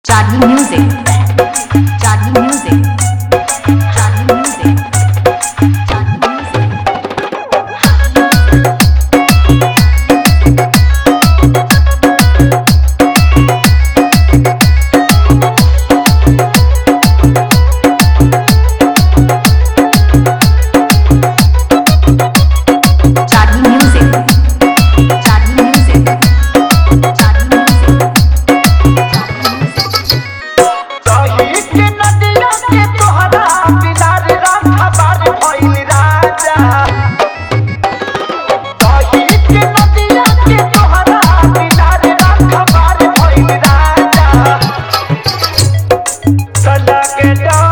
Charlie Music, Charlie Music, Charlie Music, Charlie Music. Charlie Music, Charlie Music, Charlie Music. दही के नदिया के तोहरा बिलार राखा बार भइल राजा। दही के नदिया के तोहरा बिलार राखा बार भइल राजा। सला के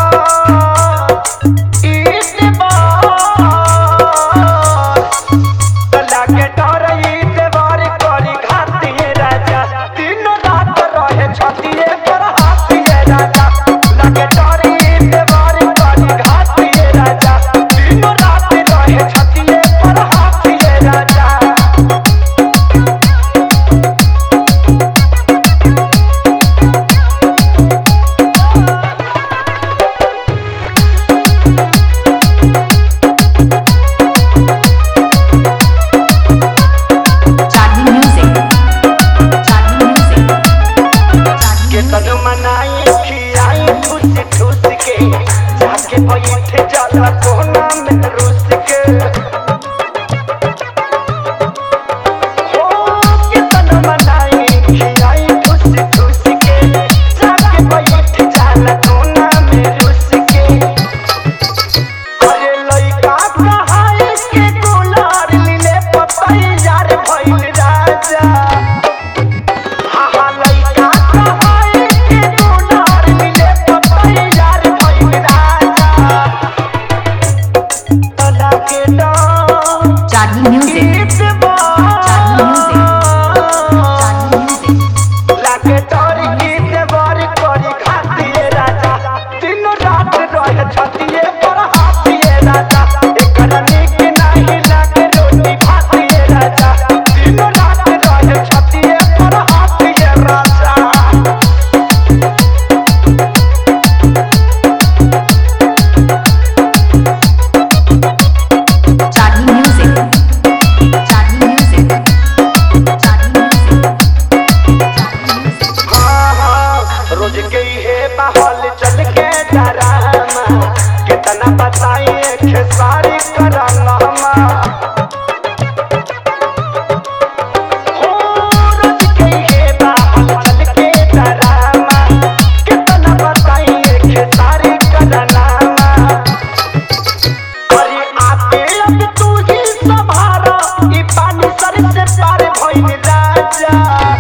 डर ईद बार करी घातिए राजा। दिन रात रहे छतिए पर हाथिए राजा। लगे डर ईद बार करी घातिए राजा। दिन रात रहे छतिए पर हाथिए राजा। Charlie Music, Charlie Music, के Charlie तन Music. मनाई खियाई ठूस ठूस के जाके बैठ जाला कोना में रूस के। हो के तन मनाई खियाई ठूस ठूस के जाके बैठ जाला कोना में रूस के। अरे लइका कहाई के गुलार लीले पपई यार भइल राजा। Charlie Music, Charlie Music, Charlie Music. Charlie Music, Charlie Music, Charlie Music, Charlie Music. रोज के है बहल चल के डरामा कितना बताइए खेसारी करामा। हो रोज के है बहल चल के डरामा कितना बताइए खेसारी करामा। अरे आते अब तू ही संभारा ई पानी सर से पार भइल राजा।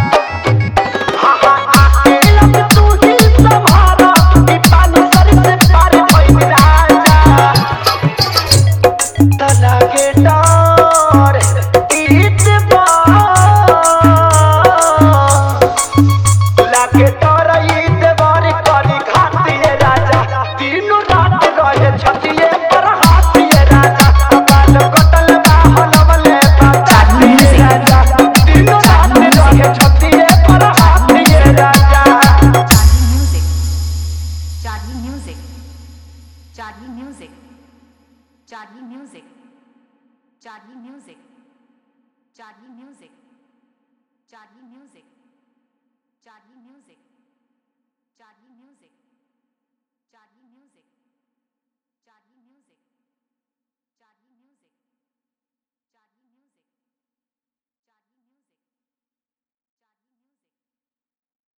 Charlie Music, Charlie Music, Charlie Music, Charlie Music, Charlie Music, Charlie Music, Charlie Music, Charlie Music.